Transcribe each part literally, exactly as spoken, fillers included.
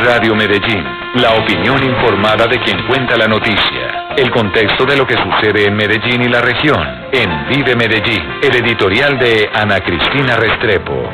Radio Medellín, la opinión informada de quien cuenta la noticia, el contexto de lo que sucede en Medellín y la región, en Vive Medellín, el editorial de Ana Cristina Restrepo.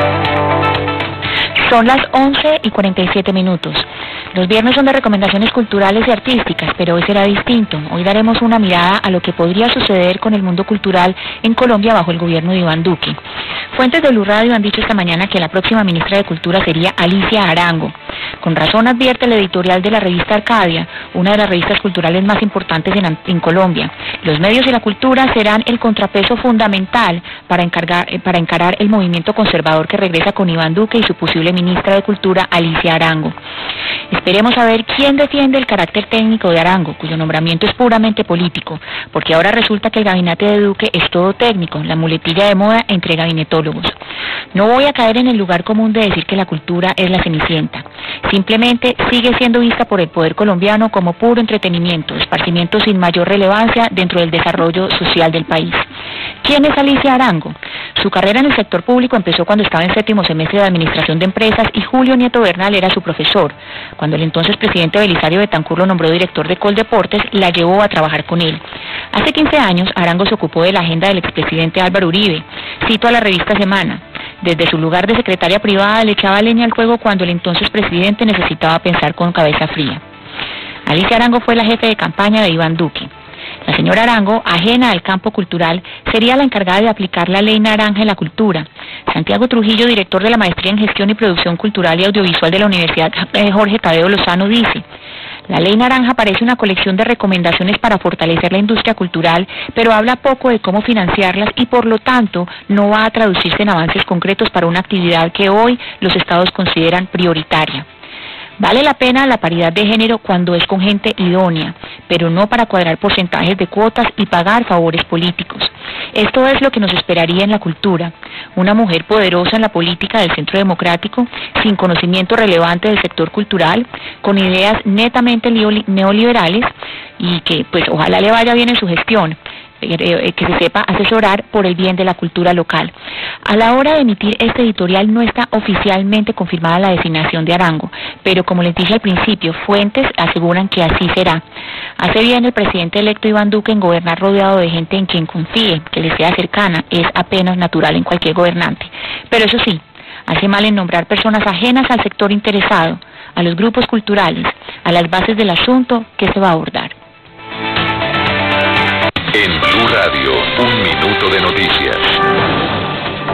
Son las once y cuarenta y siete minutos. Los viernes son de recomendaciones culturales y artísticas, pero hoy será distinto. Hoy daremos una mirada a lo que podría suceder con el mundo cultural en Colombia bajo el gobierno de Iván Duque. Fuentes de Blue Radio han dicho esta mañana que la próxima ministra de Cultura sería Alicia Arango. Con razón advierte el editorial de la revista Arcadia, una de las revistas culturales más importantes en, en Colombia. Los medios y la cultura serán el contrapeso fundamental para, encargar, para encarar el movimiento conservador que regresa con Iván Duque y su posible ministra de Cultura, Alicia Arango. Esperemos a ver quién defiende el carácter técnico de Arango, cuyo nombramiento es puramente político, porque ahora resulta que el gabinete de Duque es todo técnico, la muletilla de moda entre gabinetólogos. No voy a caer en el lugar común de decir que la cultura es la cenicienta. Simplemente sigue siendo vista por el poder colombiano como puro entretenimiento, esparcimiento sin mayor relevancia dentro del desarrollo social del país. ¿Quién es Alicia Arango? Su carrera en el sector público empezó cuando estaba en séptimo semestre de Administración de Empresas y Julio Nieto Bernal era su profesor. Cuando el entonces presidente Belisario Betancur lo nombró director de Coldeportes, la llevó a trabajar con él. Hace quince años, Arango se ocupó de la agenda del expresidente Álvaro Uribe. Cito a la revista Semana. Desde su lugar de secretaria privada le echaba leña al fuego cuando el entonces presidente necesitaba pensar con cabeza fría. Alicia Arango fue la jefe de campaña de Iván Duque. La señora Arango, ajena al campo cultural, sería la encargada de aplicar la ley naranja en la cultura. Santiago Trujillo, director de la maestría en Gestión y Producción Cultural y Audiovisual de la Universidad Jorge Tadeo Lozano, dice: la ley naranja parece una colección de recomendaciones para fortalecer la industria cultural, pero habla poco de cómo financiarlas y por lo tanto no va a traducirse en avances concretos para una actividad que hoy los estados consideran prioritaria. Vale la pena la paridad de género cuando es con gente idónea, pero no para cuadrar porcentajes de cuotas y pagar favores políticos. Esto es lo que nos esperaría en la cultura, una mujer poderosa en la política del centro democrático, sin conocimiento relevante del sector cultural, con ideas netamente neoliberales y que pues ojalá le vaya bien en su gestión, que se sepa asesorar por el bien de la cultura local. A la hora de emitir este editorial no está oficialmente confirmada la designación de Arango, pero como les dije al principio, fuentes aseguran que así será. Hace bien el presidente electo Iván Duque en gobernar rodeado de gente en quien confíe, que le sea cercana, es apenas natural en cualquier gobernante. Pero eso sí, hace mal en nombrar personas ajenas al sector interesado, a los grupos culturales, a las bases del asunto que se va a abordar. En Blue Radio, un minuto de noticias.